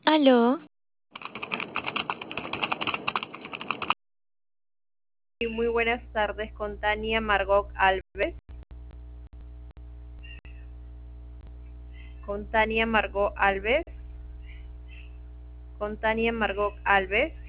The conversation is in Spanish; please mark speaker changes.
Speaker 1: Aló,
Speaker 2: Y muy buenas tardes con Tania Margot Alves. Con Tania Margot Alves. Con Tania Margot Alves.